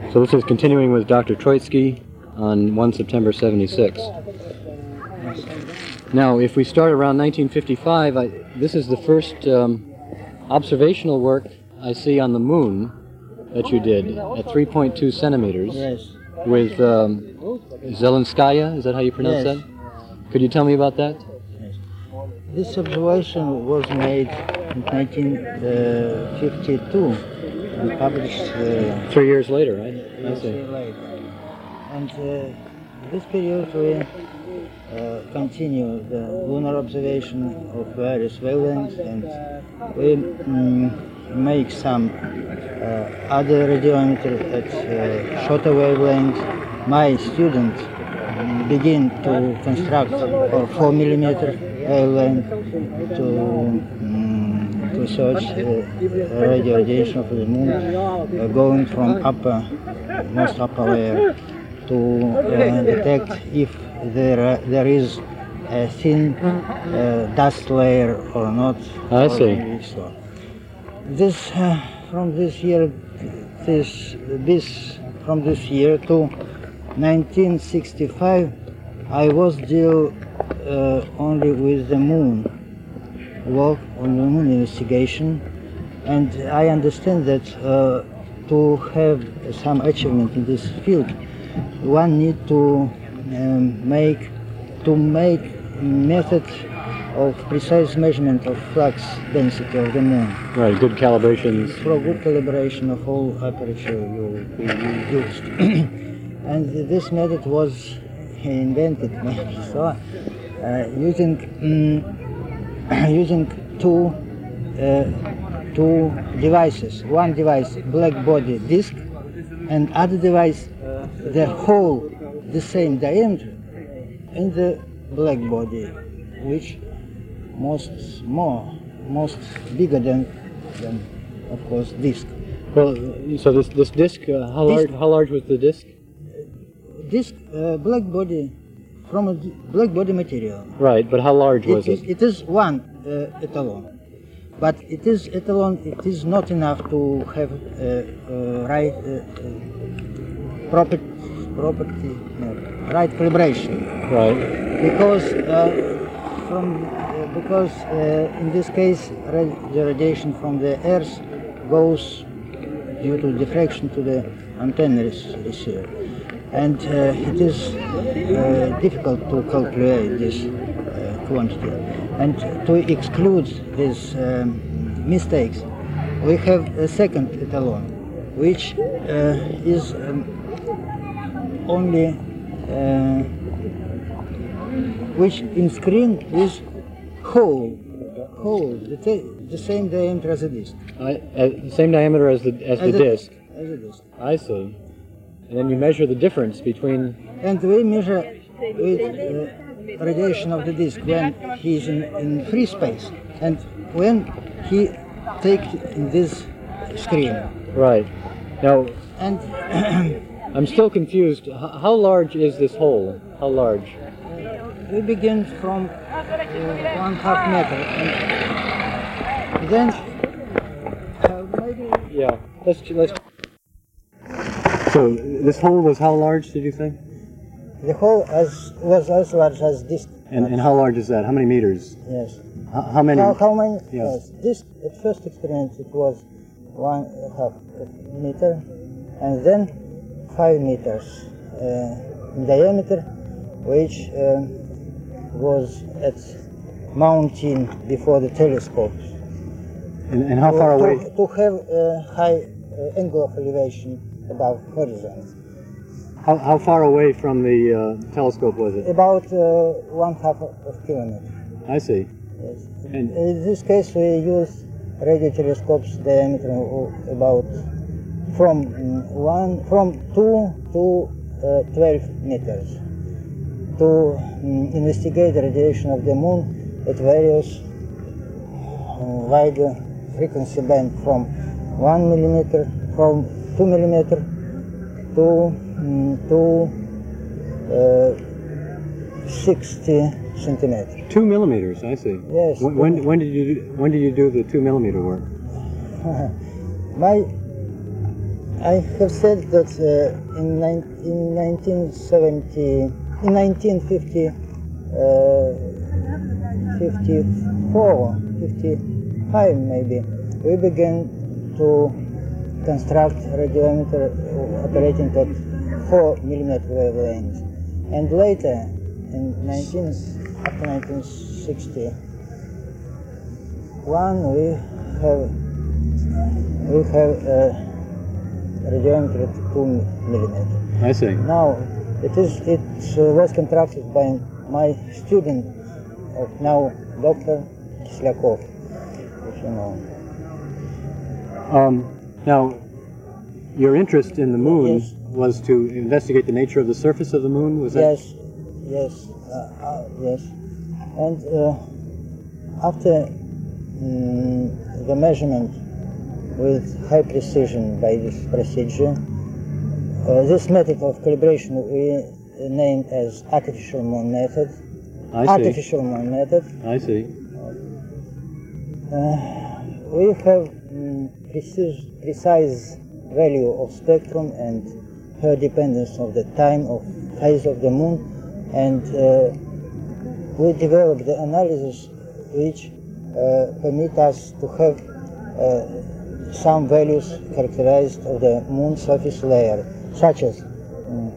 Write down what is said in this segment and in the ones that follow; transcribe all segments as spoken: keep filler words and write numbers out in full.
So this is continuing with Doctor Troitsky on the first of September seventy-six. Now, if we start around nineteen fifty-five, I, this is the first um, observational work I see on the moon that you did at three point two centimeters. Yes. With um, Zelenskaya, is that how you pronounce Yes. that? Could you tell me about that? Yes. This observation was made in nineteen fifty-two and published uh, Three years later, right? I years see. later. And uh, this period we uh, continue the lunar observation of various wavelengths, and we mm, make some uh, other radiometers at uh, shorter wavelengths. My students begin to construct for four millimeter wavelength to um, to search uh, radio radiation of the moon, uh, going from upper, most upper layer to uh, detect if there there is a thin uh, dust layer or not. I or see. So. This uh, from this year, this this from this year to nineteen sixty-five, I was deal uh, only with the moon, work on the moon investigation, and I understand that uh, to have some achievement in this field, one need to um, make to make method of precise measurement of flux density of the moon. Right, good calibrations. For good calibration of all aperture you, you, you used. And this method was invented maybe so uh, using um, using two uh, two devices. One device black body disk, and other device the whole the same diameter in the black body, which most more most bigger than than of course disk. Well, so this this disc, uh, how Disc. large? How large was the disc? This uh, black body from a d- black body material. Right, but how large was It, it? it, it is one uh, ettalon, but it is ettalon. It is not enough to have uh, uh, right uh, uh, property property no, right calibration. Right. Because uh, from uh, because uh, in this case rad- the radiation from the Earth goes due to diffraction to the antenna rec- receiver. And uh, it is uh, difficult to calculate this uh, quantity. And to exclude these um, mistakes, we have a second ettalon, which uh, is um, only, uh, which in screen is whole, whole, the, t- the same diameter as a disc. I, uh, the same diameter as the as, As the a- disc. As a disc. I see. And then you measure the difference between. And we measure with uh, radiation of the disk when he is in, in free space and when he takes in this screen. Right. Now, And I'm still confused. H- how large is this hole? How large? we begin from uh, one half meter, and then uh, maybe Yeah. Let's let's. So this hole was how large? Did you say? the hole as was as large as this. And and how large is that? How many meters? Yes. How, how many? How, how many? Yeah. Yes. This at first experiment it was one half meter, and then five meters uh, in diameter, which um, was at mounting before the telescopes. And, and how to, far to- away? To have a high uh, angle of elevation above horizon. How, how far away from the uh, telescope was it? About uh, one half of kilometer. I see. Yes. And In this case, we use radio telescopes diameter of about from mm, one from two to uh, twelve meters to mm, investigate the radiation of the moon at various uh, wide frequency band from one millimeter, from two millimeter to mm, to uh, sixty centimeters. two millimeters. I see. Yes. When, when when did you do, when did you do the two millimeter work? My I have said that uh, in, in nineteen seventy, in nineteen fifty, uh, fifty-four, fifty-five maybe, we began to construct radiometer operating at four millimeter wavelength, and later in nineteen after nineteen sixty-one we have we have uh, radiometer at two millimeter. I see. Now it is it uh, was constructed by my student of now Doctor Kislakov, if you know. Um, now, your interest in the moon Yes. was to investigate the nature of the surface of the moon. Was that? Yes, yes, uh, uh, yes. And uh, after mm, the measurement with high precision by this procedure, uh, this method of calibration we named as artificial moon method. I see. Artificial moon method. I see. Uh, we have mm, precise, precise value of spectrum and her dependence of the time of phase of the moon, and uh, we developed the analysis which uh, permit us to have uh, some values characterized of the moon surface layer, such as um,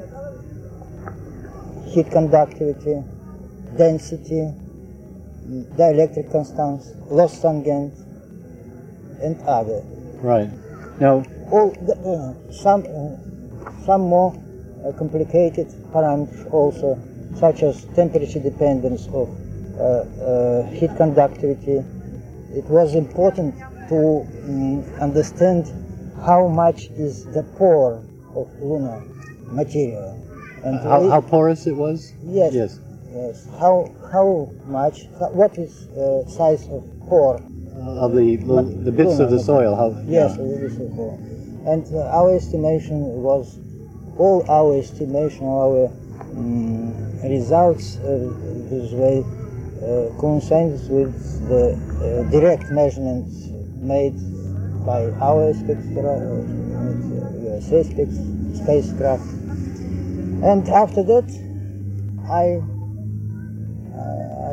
heat conductivity, density, um, dielectric constants, loss tangent, and other. Right. Now, All the, uh, some uh, some more uh, complicated parameters also, such as temperature dependence of uh, uh, heat conductivity. It was important to um, understand how much is the pore of lunar material. And how, we- how porous it was? Yes. Yes. Yes. How how much? How, what is uh, size of pore? Uh, of the the bits of the soil. How? Yes, yeah. it is a pore. And uh, our estimation was all our estimation, our um, results uh, this way uh, coincides with the uh, direct measurements made by our spectra, uh, U S A specs- spacecraft. And after that, I I,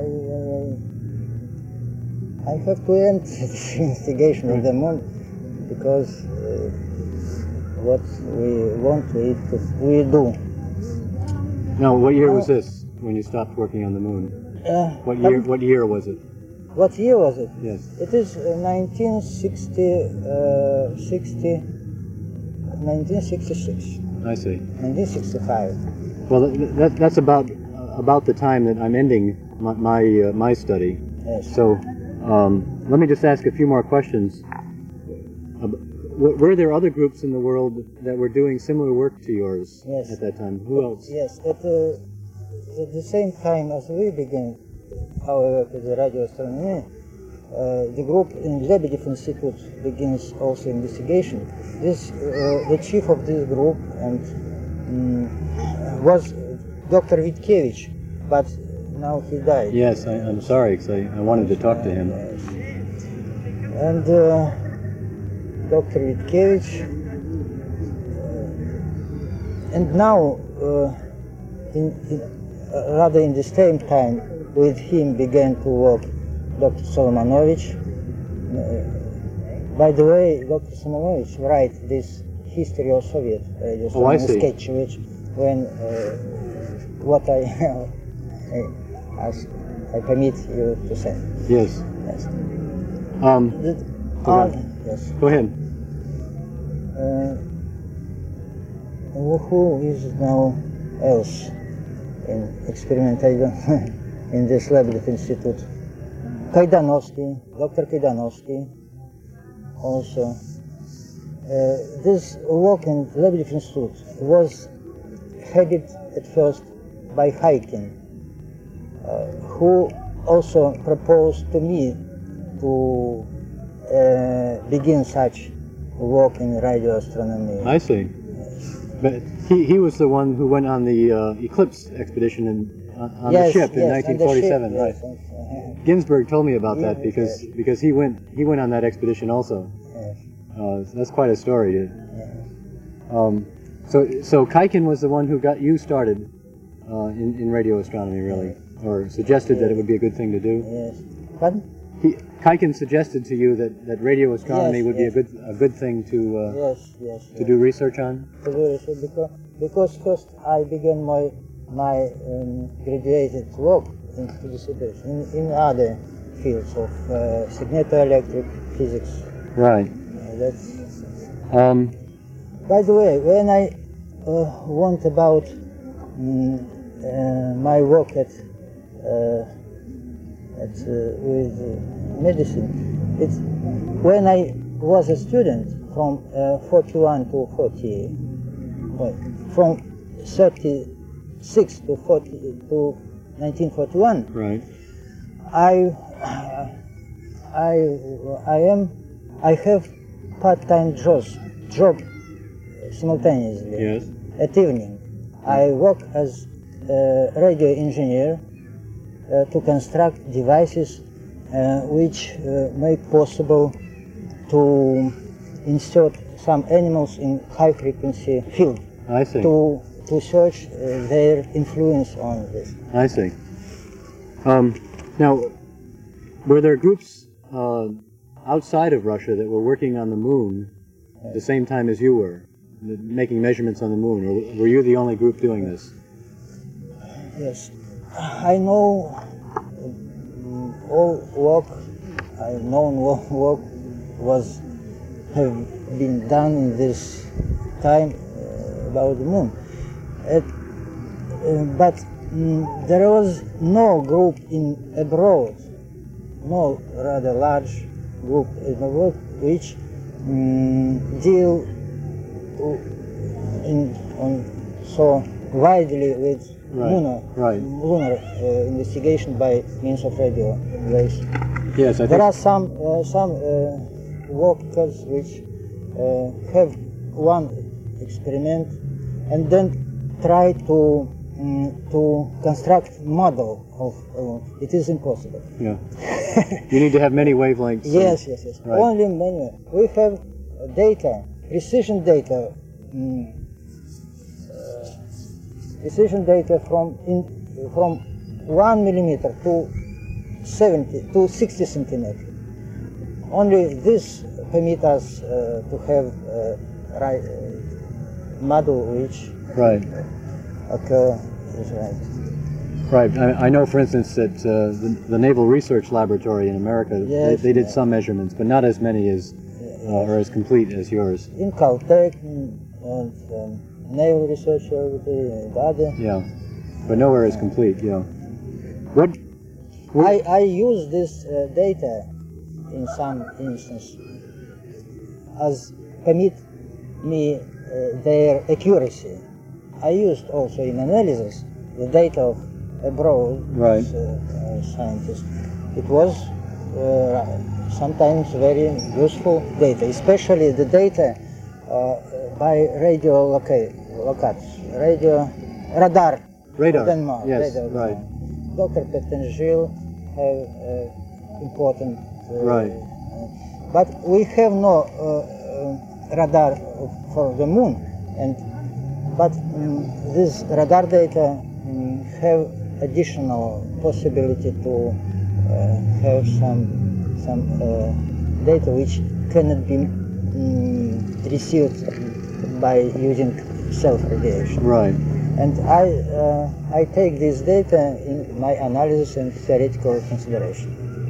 I, I have to end this investigation of the moon, because uh, what we want to it, we do. Now, what year was this when you stopped working on the moon? Uh, What year? What year was it? What year was it? Yes. It is uh, nineteen sixty, uh, sixty, nineteen sixty-six, I see. nineteen sixty-five. Well, th- that, that's about about the time that I'm ending my my, uh, my study. Yes. So, um, let me just ask a few more questions. Uh, w- were there other groups in the world that were doing similar work to yours Yes. at that time? Who else? Yes, at, uh, at the same time as we began our work at the radio astronomy, uh, the group in Lebedev Institute begins also investigation. This, uh, the chief of this group and um, was Doctor Witkevich, but now he died. Yes, I, I'm sorry, because I, I wanted to talk to him. And uh, Doctor Witkevich, uh, and now, uh, in, in, uh, rather in the same time, with him began to work Doctor Solomonovich. Uh, by the way, Doctor Solomonovich write this history of Soviet radio Oh, I astronomy see. sketch, which when uh, what I, I ask, I permit you to say. Yes. Yes. Um, The, Go uh, ahead. yes. go ahead. Uh, who is now else in experimental in this Lebedev Institute? Kaidanovsky, Doctor Kaidanovsky, also. Uh, this work in Lebedev Institute was headed at first by Haikin, uh, who also proposed to me to uh, begin such work in radio astronomy. I see. But he, he was the one who went on the uh, Eclipse expedition in, on, on yes, the ship in yes, nineteen on the ship, forty-seven, yes, right? and, uh, Ginsburg told me about that Yes, because yes. because he went he went on that expedition also. yes, Uh, that's quite a story. yes. Um, so, so Kaiken was the one who got you started uh, in, in radio astronomy, really, or suggested that it would be a good thing to do. Yes. Pardon? He, Kaiken suggested to you that, that radio astronomy Yes, would yes. be a good a good thing to uh, Yes, yes. to yes. do research on. To do research because, because first I began my my um, graduated work in physics in, in other fields of uh, magnetoelectric physics. Right. Uh, that's. Um, By the way, when I uh, want about um, uh, my work at uh, at uh, with uh, medicine, it's when I was a student from uh, forty-one to forty, well, from thirty-six to forty to nineteen forty-one. right. I I I am I have part-time jobs job simultaneously. Yes. At evening, I work as a radio engineer uh, to construct devices uh, which uh, make possible to insert some animals in high-frequency field I see. to to search uh, their influence on this. I see. Um, now, were there groups uh, outside of Russia that were working on the moon at the same time as you were, making measurements on the moon, or were you the only group doing this? Yes, I know um, all work, I known wo- work was have been done in this time uh, about the moon. At, uh, but mm, there was no group in abroad, no rather large group in abroad which mm, deal in on so widely with Right, lunar, right. lunar uh, investigation by means of radio waves. Yes, I There think. are some uh, some uh, workers which uh, have one experiment and then try to um, to construct model of uh, it is impossible. Yeah. You need to have many wavelengths. and- Yes, yes, yes. Right. Only many. We have data, precision data, mm, uh, precision data from in from one millimeter to seventy to sixty centimeter. Only this permit us uh, to have uh, right uh, model which Right. occur is right. Right. I, I know, for instance, that uh, the, the Naval Research Laboratory in America, Yes, they, they did yeah. some measurements, but not as many as, uh, or as complete as yours. In Caltech and um, Naval Research Laboratory and other. Yeah. But nowhere as complete, yeah. What? I, I use this uh, data in some instance as permit me uh, their accuracy. I used also in analysis the data of abroad Right. uh, uh, scientists. It was uh, sometimes very useful data, especially the data uh, by radio loca- locats, radio radar. Radar, of Denmark, yes, radar of right. Denmark. Doctor Pettengill have uh, important. Uh, Right. uh, but we have no uh, uh, radar for the moon, and but um, this radar data um, have additional possibility to uh, have some some uh, data which cannot be um, received by using self-radiation. Right. And I uh, I take this data in my analysis and theoretical consideration.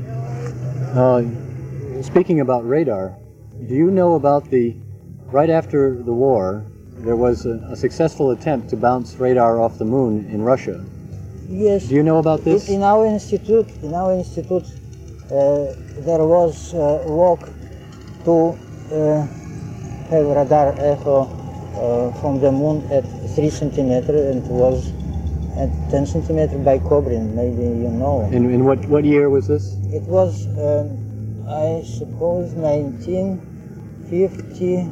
Uh, speaking about radar, do you know about the, right after the war, there was a, a successful attempt to bounce radar off the moon in Russia. Yes. Do you know about this? In, in our institute, in our institute, uh, there was uh, work to uh, have radar echo uh, from the moon at three centimeter and was at ten centimeter by Kobrin. Maybe you know. In, in what, what year was this? It was, um, I suppose, nineteen fifty,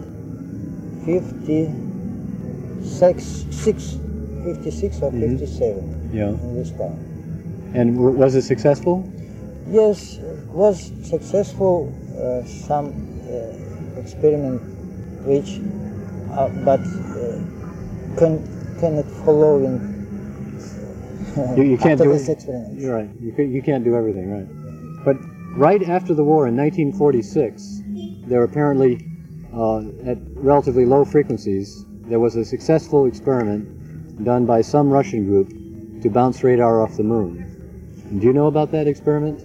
fifty-six, six, fifty-six or Mhm. fifty-seven Yeah. in this time. And w- was it successful? Yes, was successful. Uh, some uh, experiment which uh, but uh, can cannot follow in uh, You, you can't after do this it. experiment. You're right. You, ca- you can't do everything, right? But right after the war in nineteen forty-six, there apparently, uh, at relatively low frequencies, there was a successful experiment done by some Russian group to bounce radar off the moon. Do you know about that experiment?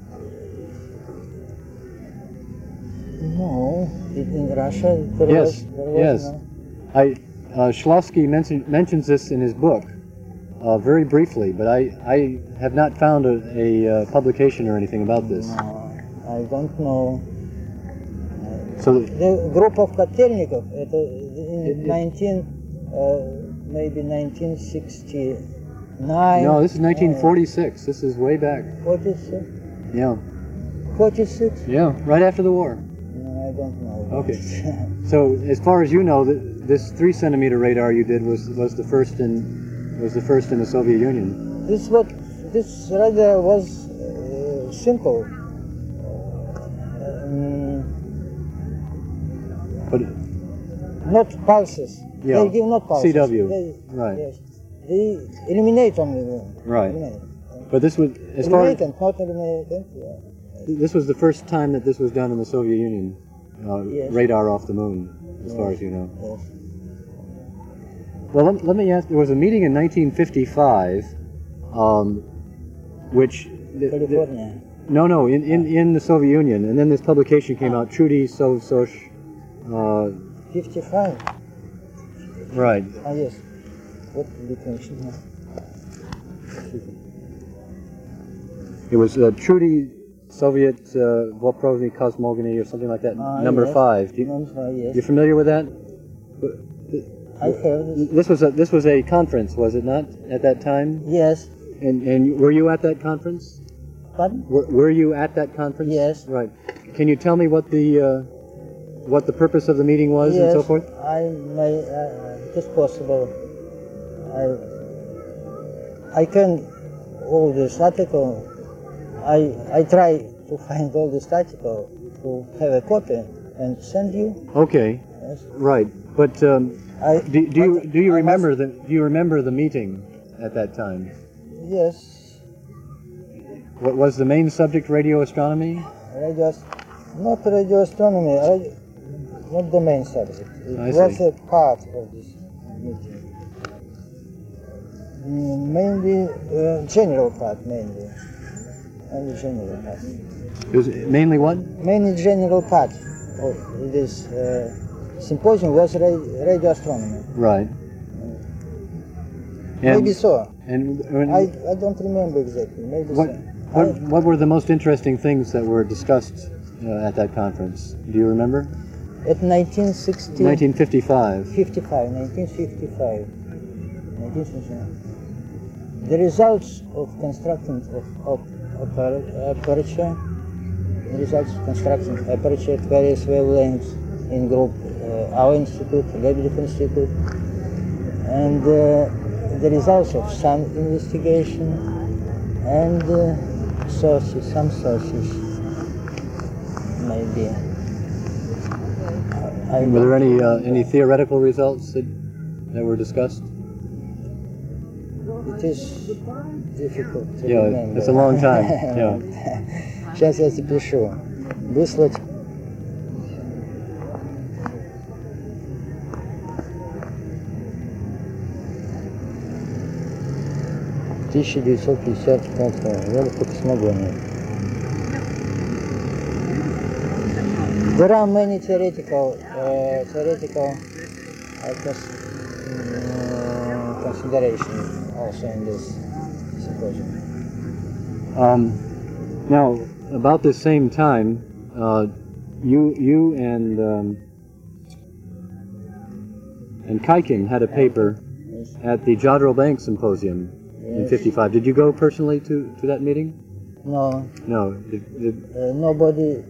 No, in in Russia there Yes, was, there was yes. no. I, uh, Shklovsky mention, mentions this in his book, uh, very briefly, but I, I have not found a, a uh, publication or anything about this. No, I don't know. So, The group of Kotelnikov, это in It- it- nineteen, uh, maybe nineteen sixty-nine. no, this is nineteen forty-six. This is way back. forty-six? Yeah, forty-six? yeah, right after the war. No, I don't know. Okay. So, as far as you know, th- this three centimeter radar you did was was the first in was the first in the Soviet Union. This what this radar was uh, simple. Um, But not pulses. Yeah, They give not pulses. C W, They, right. Yes. They eliminate only. the- Right. Eliminate. but this was as far Eliminate and not eliminate. Yeah. this was the first time that this was done in the Soviet Union. Uh, Yes. Radar off the moon, as far Yes. as you know. Yes. Well, let, let me ask. There was a meeting in nineteen fifty-five, um, which the- the- California. no, no, in, in, in the Soviet Union, and then this publication came out, Trudy Sovsosh. Uh, fifty-five. right. Ah, yes. What definition? It was uh, Trudy Soviet uh, Voprovny Cosmogony or something like that. Ah, number yes. five. Do you, Number five, yes. you familiar with that? I have this. This was a this was a conference, was it not? At that time, Yes. and and were you at that conference? Pardon? Were, were you at that conference? Yes. Right. Can you tell me what the uh, what the purpose of the meeting was yes. and so forth? I may, uh, it is possible. I I can all this article. I I try to find all this article to have a copy and send you. Okay. Yes. Right. But um, I do, do you do you I remember the do you remember the meeting at that time? must- Yes. What was the main subject? Radio astronomy. Radio, ast- not radio astronomy, radio, not the main subject. It I was see. a part of this meeting. Mm, Mainly, uh, general part, mainly. Only general part. It was mainly what? Mainly general part of this uh, symposium was ra- radio astronomy. Right. And, Maybe so. And, and I, I don't remember exactly. Maybe what, so. what I- what were the most interesting things that were discussed uh, at that conference? Do you remember? At nineteen sixty, nineteen fifty-five. fifty-five, nineteen fifty-five, nineteen fifty-five. The results of constructing of, of appar- aperture, the results of constructing aperture at various wavelengths in group uh, our institute, Lebedev Institute, and uh, the results of some investigation and uh, sources, some sources, maybe. I Were there don't any uh, remember. any theoretical results that that were discussed? It is difficult to Yeah, remember. it's a long time, yeah. Сейчас я запишу. Выслать. тысяча девятьсот пятьдесят пятого. Я вот только смогу. Нет. There are many theoretical, uh, theoretical uh, cons- uh, considerations also in this symposium. Um, now, about this same time, uh, you you and um, and Kaiking had a paper Yes. at the Jodrell Bank Symposium in Yes. fifty-five. Did you go personally to, to that meeting? No, No. Did, did, uh, nobody,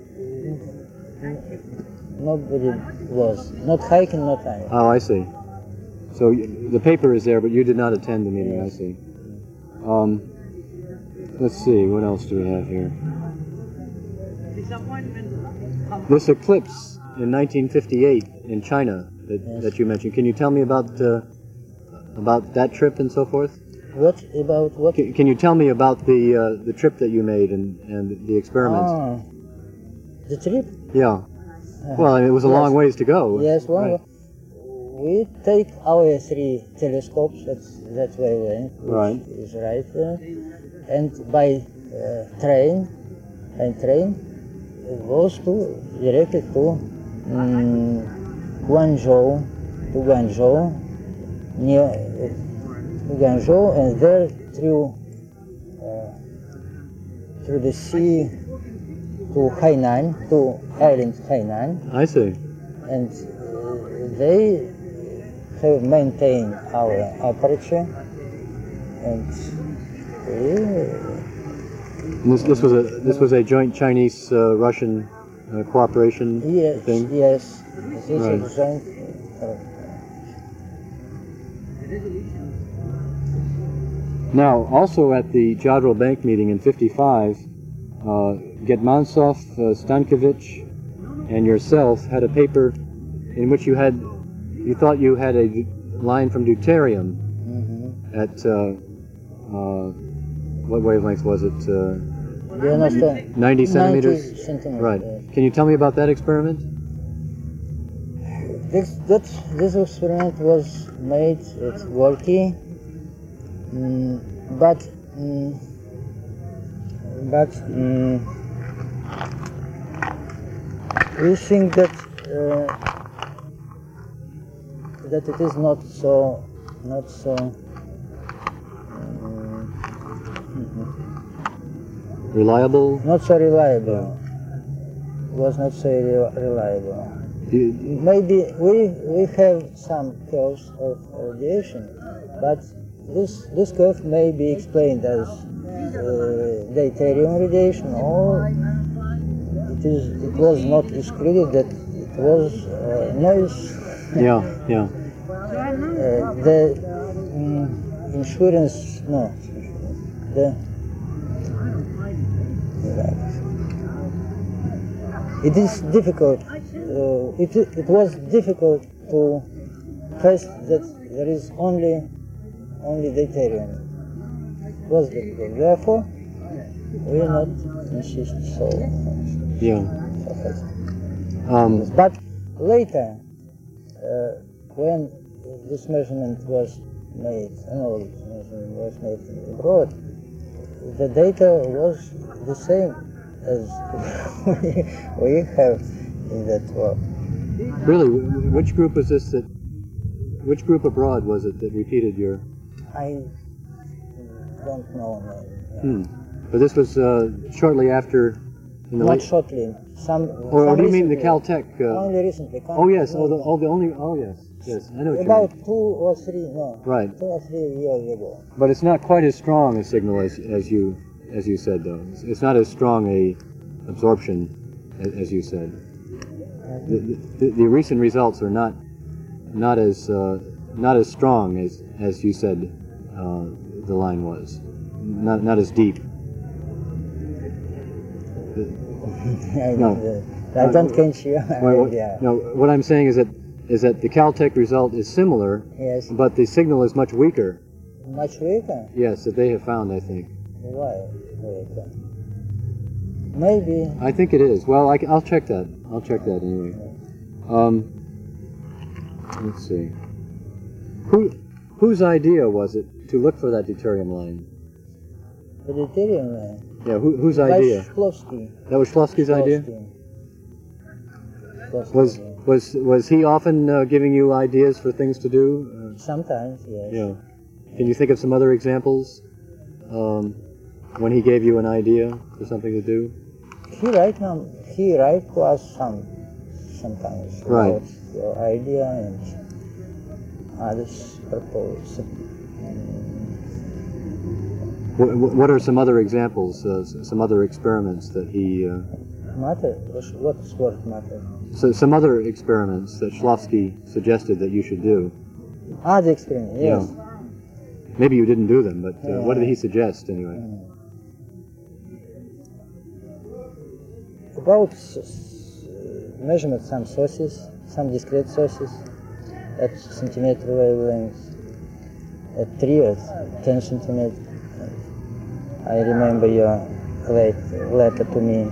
nobody was. Not hiking, not I. oh, I see. So y- the paper is there, but you did not attend the meeting. I Yes. see. Um, let's see. What else do we have here? This eclipse in nineteen fifty-eight in China that, Yes. that you mentioned. Can you tell me about uh, about that trip and so forth? What about what? Can, can you tell me about the uh, the trip that you made and, and the experiments? Ah, the trip? Yeah. Well, I mean, it was a Yes. long ways to go. Yes, well, Right. we take our three telescopes, that's, that's where we went, which Right. is right there, and by uh, train, and train, it goes to, directly to um, Guangzhou, to Guangzhou, near uh, to Guangzhou, and there through, uh, through the sea to Hainan, to island Hainan, I see. and uh, they have maintained our aperture, and we, And this, this was a this was a joint Chinese-Russian uh, cooperation yes, thing. yes, this is Right. a joint, uh, Now, also at the Jadrol Bank meeting in fifty-five, uh, Getmansov, uh, Stankiewicz, and yourself had a paper in which you had you thought you had a d- line from deuterium mhm. at uh, uh, what wavelength was it? Uh, Do you understand? ninety centimeters. ninety centimeters. Right. yes. Can you tell me about that experiment? This, that, this experiment was made at Gorky, mm, but mm, but mm, we think that uh, that it is not so not so mm, Reliable? not so reliable. It was not so re- reliable. You- Maybe we we have some curves of radiation, but this this curve may be explained as uh, deuterium radiation, or it is it was not excluded that it was uh, noise. Yeah, yeah. Uh, the mm, insurance no the it is difficult. Uh, it, it was difficult to test that there is only only deuterium. It was difficult. Therefore, we will not insist so much. Yeah. So fast. Um, But later, uh, when this measurement was made, no, this measurement was made abroad, the data was the same as we, we have in that work. really, wh- which group was this that? Which group abroad was it that repeated your? I don't know. Hmm. But this was uh, shortly after. In the Not late, shortly. Some. or, or some do you mean the recently. Caltech? Uh, Only recently. oh yes. Oh, the, oh, the only. Oh yes. Yes, I know what you About mean. two or three, no. Right. Two or three years ago. But it's not quite as strong a signal as, as you as you said though. It's, it's not as strong a absorption as, as you said. The, the, the recent results are not not as uh, not as strong as as you said uh, the line was. Not not as deep. I, No. uh, I don't catch you. Well, what, yeah. no, what I'm saying is that is that the Caltech result is similar, Yes. but the signal is much weaker. Much weaker. Yes, that they have found, I think. Why weaker? Maybe. I think it is. Well, I, will check that. I'll check that anyway. Um, let's see. Who, whose idea was it to look for that deuterium line? The deuterium line. Yeah, who, whose By idea? Shklovsky. That was Shklovsky's idea. Shklovsky. Shklovsky, Was yeah. was was he often uh, giving you ideas for things to do? Sometimes, yes. Uh, yeah. Can you think of some other examples um, when he gave you an idea for something to do? He write now. He write to us some sometimes Right. about your idea and others propose. What, what are some other examples? Uh, s- some other experiments that he? Uh, Matter? What is word matter? so some other experiments that Shklovsky suggested that you should do. Ah, the experiment. Yes. Yeah. Maybe you didn't do them, but uh, Yeah. what did he suggest anyway? About s- s- measured some sources, some discrete sources at centimeter wavelengths, at three or ten centimeters. I remember your late letter to me.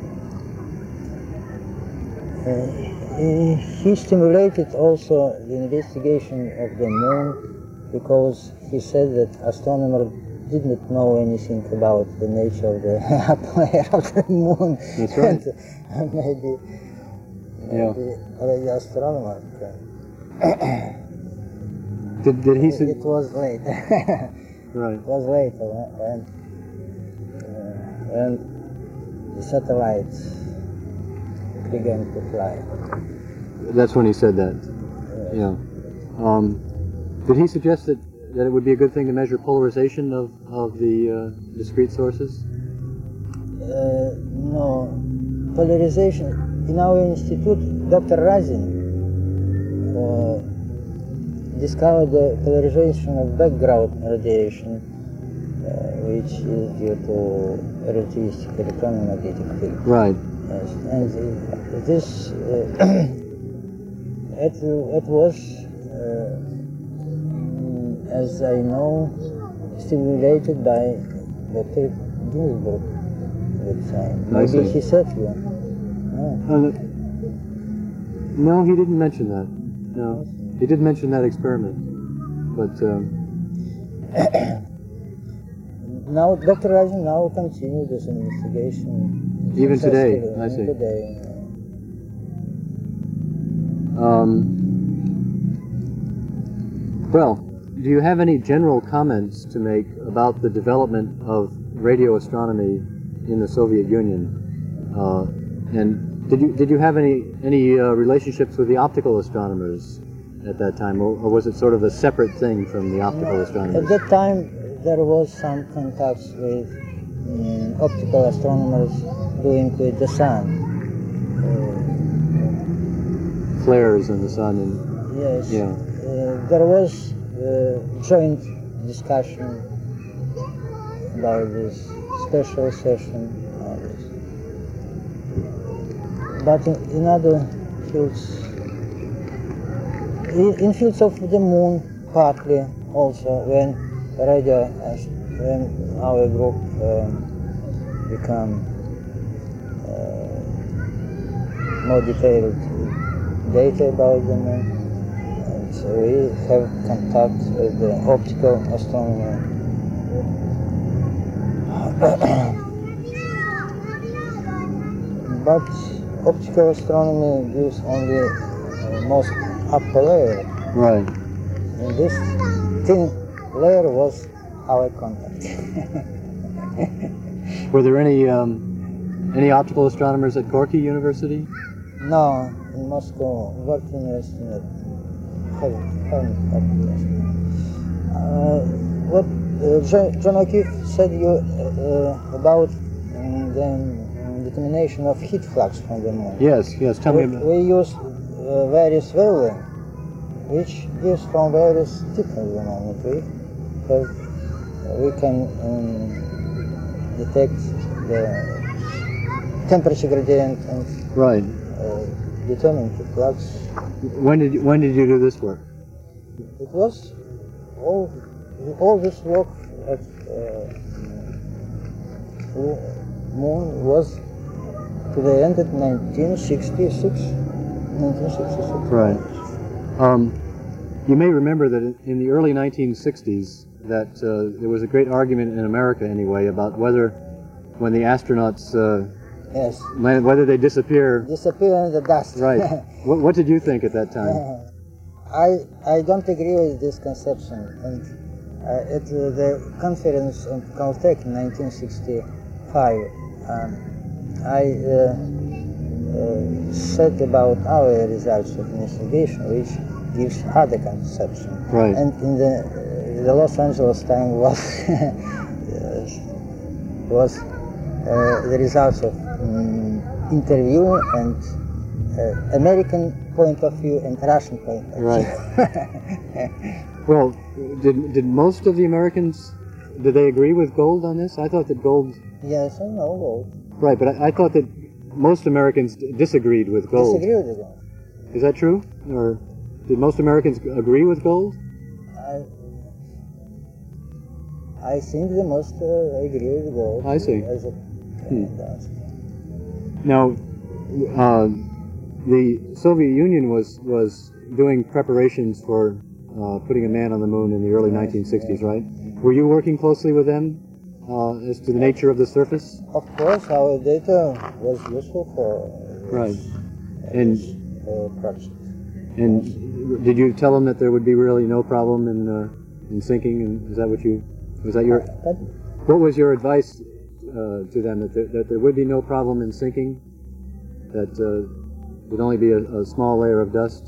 Uh, he stimulated also the investigation of the moon because he said that astronomers did not know anything about the nature of the upper layer of the moon. That's right. And maybe, Yeah. maybe already astronomer can. Did, did he... It, Su- it was late. right. It was late when, uh, when the satellites began to fly. That's when he said that. Yeah. Um, did he suggest that, that it would be a good thing to measure polarization of, of the uh, discrete sources? Uh, no. Polarization. In our institute, Doctor Razin uh, discovered the polarization of background radiation, uh, which is due to relativistic electromagnetic field. Right. Yes, and uh, this uh, it, it was, uh, mm, as I know, stimulated by Doctor Ginsburg at the time. I Maybe see. he said you. No. Uh, no, he didn't mention that. No. He did mention that experiment. But, um, Now, Doctor Razin now continued this investigation. Even today, successfully, I even see. Today. um, well, do you have any general comments to make about the development of radio astronomy in the Soviet Union? Uh, and did you did you have any any uh, relationships with the optical astronomers at that time, or, or was it sort of a separate thing from the optical At astronomers? that time, there was some contacts with um, optical astronomers doing with the sun. Flares in the sun, and Uh, yes. yeah, Uh, there was uh, joint discussion about this special session. all this. But in, in other fields, in, in fields of the moon, partly also when radio, as- when our group um, become uh, more detailed data about the moon, and so we have contact with the optical astronomer. But optical astronomy gives only uh, most upper layer. right. And this thin layer was our contact. Were there any um, any optical astronomers at Gorky University? No, in Moscow, worked university, not haven't, haven't had university. Uh, what uh, John, John O'Keefe said you uh, about um, the um, determination of heat flux from the moon. Yes, yes. Tell we, me about. we use uh, various wavelengths, which gives from various thickness thermometry, because we can um, detect the temperature gradient and Right. uh, determine heat flux. When did you, when did you do this work? It was all all this work at uh, moon was to the end of nineteen sixty-six. nineteen sixty-six. Right. Um, you may remember that in- in the early nineteen sixties that uh, there was a great argument in America anyway about whether when the astronauts uh, Yes. land, whether they disappear. Disappear in the dust. Right. what, what did you think at that time? I I don't agree with this conception. And uh, at uh, the conference on Caltech in nineteen sixty-five, um, I uh, uh, said about our results of investigation, which gives other conception. Right. And in the uh, the Los Angeles Times was was uh, the results of um, interview and uh, American point of view and Russian point of view. Right. Well, did did most of the Americans, did they agree with Gold on this? I thought that Gold. Yes, I know. Right, but I, I thought that most Americans d- disagreed with gold. Disagree with the gold. Is that true? Or did most Americans g- agree with gold? I, I think the most uh, agree with gold. I see. As a, Hmm. does. Now, uh, the Soviet Union was was doing preparations for uh, putting a man on the moon in the early nineteen sixties, right? Were you working closely with them uh, as to the nature of the surface? Of course, our data was useful for Right. uh, And this uh, project. and did you tell them that there would be really no problem in uh, in sinking? And is that what you was that your But what was your advice uh, to them, that there, that there would be no problem in sinking? That uh, would only be a, a small layer of dust?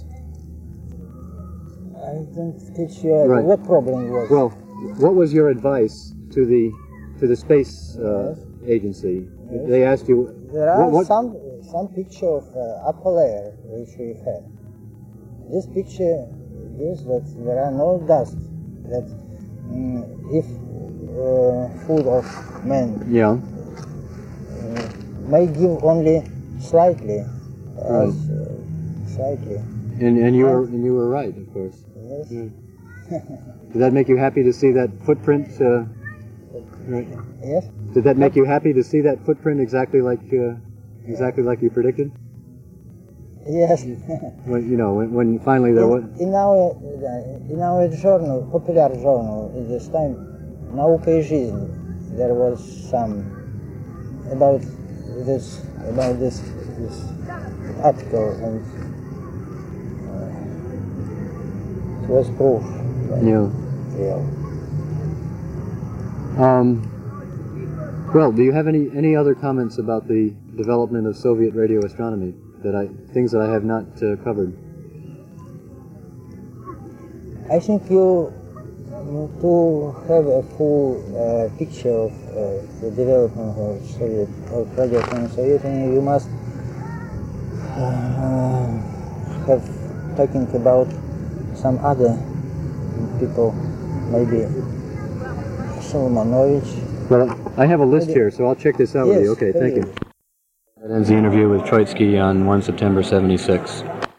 I don't teach you Right. what problem was. Well, what was your advice to the to the space uh, Yes. agency? Yes. They asked you. There are what, what, some some picture of uh, upper layer which we have. This picture gives that there are no dust. That mm, if uh, food of man Yeah. uh, may give only slightly, Right. as, uh, slightly. And and you were and you were right, of course. Yes. Yeah. Did that make you happy to see that footprint? Uh, right. Yes. Did that make you happy to see that footprint exactly like uh, exactly like you predicted? Yes. When you know when, when finally there was. In, in our in our journal, popular journal, at this time, Nauka и жизнь, there was some about this about this this article, and uh, it was proof. that Yeah. real. Um, well, do you have any, any other comments about the development of Soviet radio astronomy, that I things that I have not uh, covered? I think you to have a full uh, picture of uh, the development of Soviet of radio from Soviet Union, you must uh, have talking about some other people, maybe Solomonovich. Well, I have a list here, so I'll check this out with Yes, you. Okay, thank thank you. That ends the interview with Troitsky on the first of September seventy-six.